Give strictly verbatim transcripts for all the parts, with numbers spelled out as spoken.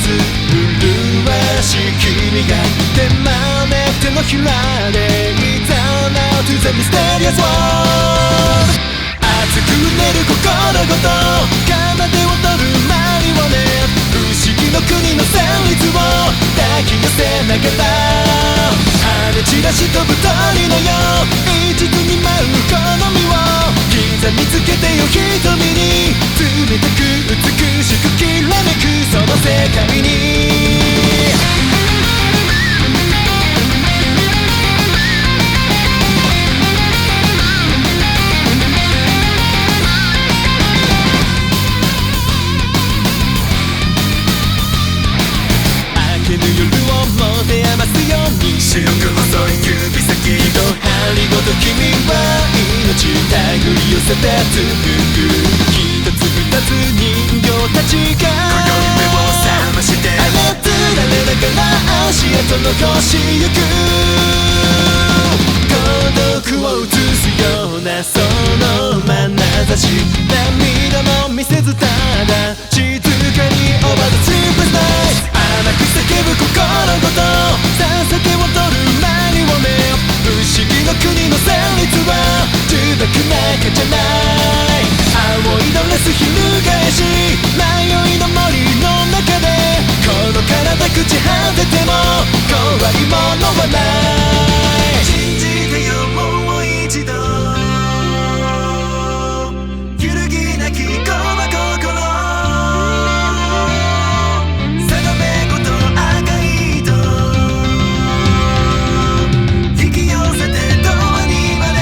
つ麗しい君が手招手のひらでいざなう To the mysterious world 熱く寝る心ごと奏で踊るマリオネ不思議の国の旋律を抱き寄せながら跳ね散らし飛ぶ鳥のよう一途に舞う好みを刻みつけてよ瞳に冷たく美しくきらめくその世界に明けぬ夜を持て余すように白く細い指先と針ごと君は命手繰り寄せて続く一つ二つ人形たちが今宵目を覚まして操られながら足跡残しゆく孤独を映すようなその眼差し涙も見せずただ静かに Over the sleepless night 甘く叫ぶ心ごと捧げ踊るマリオネ不思議の国の旋律は呪縛なんかじゃない青いドレス翻し迷いの森の中でこの体朽ち果てても怖いものはない信じてよもう一度揺るぎなきこの心定めごと赤い糸引き寄せて永遠にまで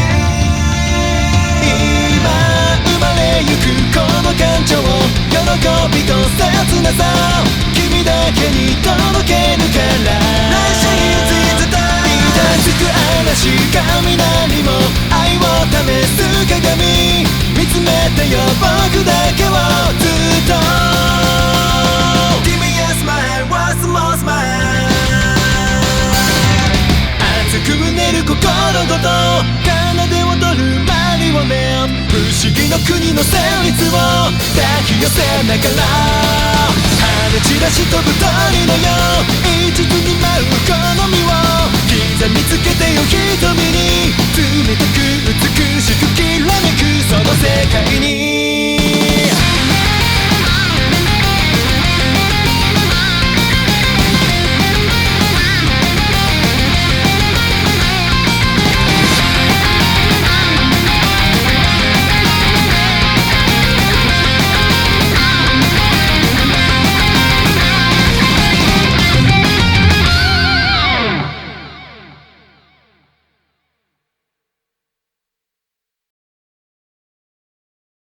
今生まれゆくこの感情喜びと切なさ君だけに届けるから来週いつ絶対痛つく嵐雷も愛を試す鏡見つめてよ僕だけをずっと Give me a smile once more smile 熱くうねる心ごと奏で踊るマリオネ不思議の国の旋律を抱き寄せながら跳ね散らし飛ぶ鳥のよう一途に舞う好みを刻みつけてよ瞳